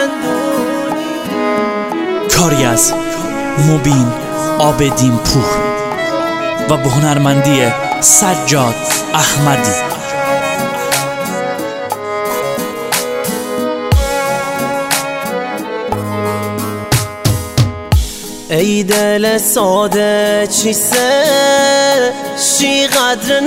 زندونی. کاری از مبین عابدین پور و به هنرمندی سجاد احمدی. ای دل ساده چیسته چی قدر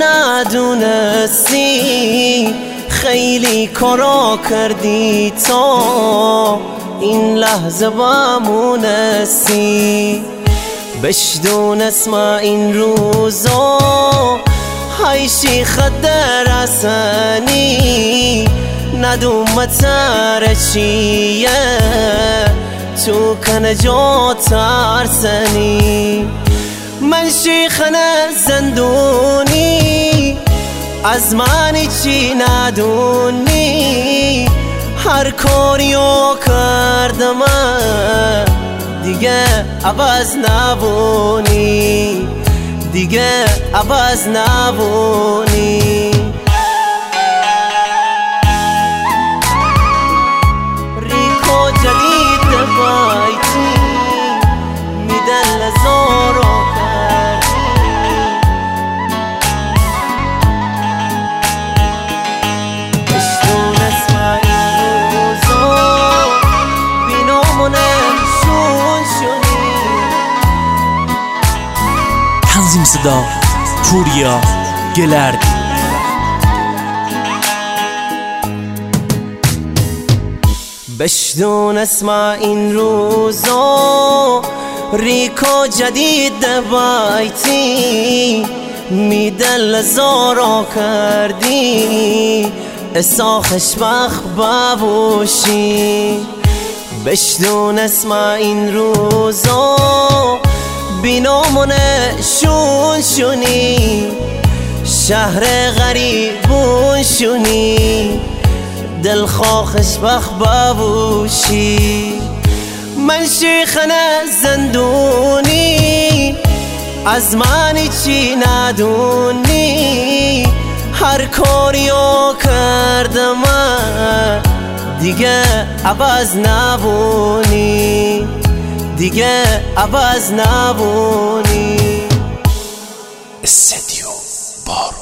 ندونستی، خیلی کارا کردی تا این لحظه بمونستی. بشدون اسم این روزا های شیخ در رسنی، ندوم متر چیه تو کنه جا ترسنی. من شیخن زندونی از من چی ندونی، هر کاریو کردم دیگه عوض نبونی، دیگه عوض نبونی. ریکو جدید بایتی میدن لزارو کردی. بشتون اسم این روزا بینامونه شون شونی. تنظیم صدا پوریا گلردی. بشدون اسم این روزا ریکو جدید بایتی میدن لزارا کردی، اساخش بخ ببوشی. بشدون اسم این روزا بینامونه شون شونی، شهر غریبون شونی، دل خواخش بخ ببوشی. من شیخن زندونی از من چی ندونی، هر کاریو کردم دیگه عوض نبونی، دیگه عوض نبونی. استدیو بارون.